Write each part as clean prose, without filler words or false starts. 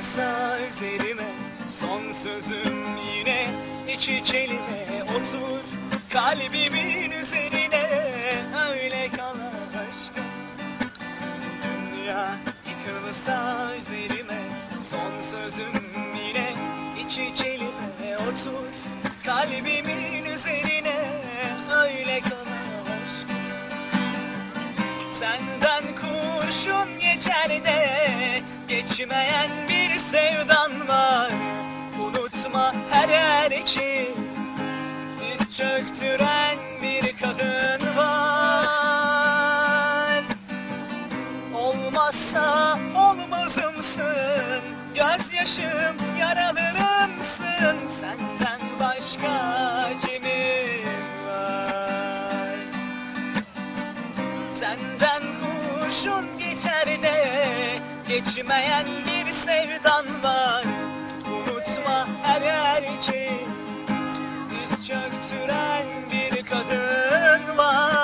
Yıkılsa üzerime son sözüm yine, iç içelime otur kalbimin üzerine, öyle kal aşkım. Dünya yıkılsa üzerime son sözüm yine, iç içelime otur kalbimin üzerine, öyle kal aşkım. Senden kurşun geçer de geçmeyen bir sevdan var. Unutma her yer için diz çöktüren bir kadın var. Olmazsa olmazımsın, gözyaşım yaralarımsın. Senden başka kimim var? Senden kurşun geçer de geçmeyen bir sevdan var. Unutma her yer için diz çöktüren bir kadın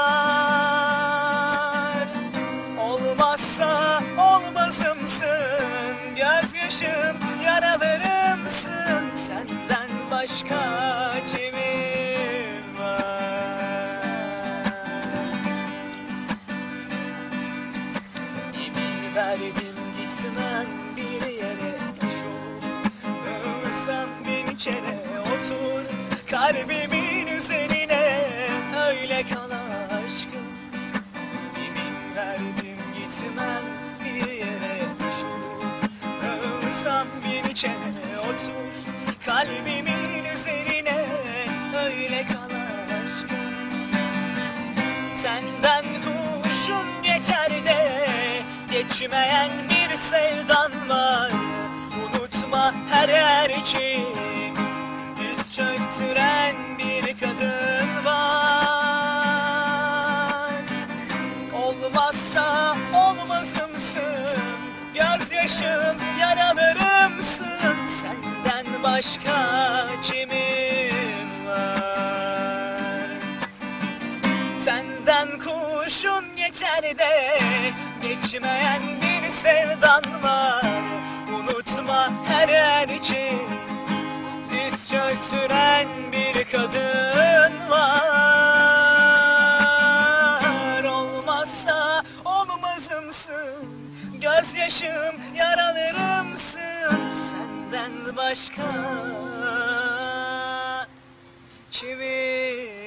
var. Olmazsa olmazımsın, gözyaşım yaralarımsın. Senden başka kimim var? Yemin verdim gitmem bir yere, ölsem bin kere otur kalbimin üzerine, öyle kal aşkım. Yemin verdim gitmem bir yere, ölsem bin kere otur kalbimin üzerine, öyle kal aşkım. Senden kurşun geçer de geçmeyen bir sevdan var. Unutma her yer için diz çöktüren bir kadın var. Olmazsa olmazımsın, gözyaşım yaralarımsın. Senden başka kimim var? Senden kurşun geçer de geçmeyen bir sevdan var. Unutma her yer için diz çöktüren bir kadın var. Olmazsa olmazımsın, gözyaşım yaralarımsın. Senden başka kimim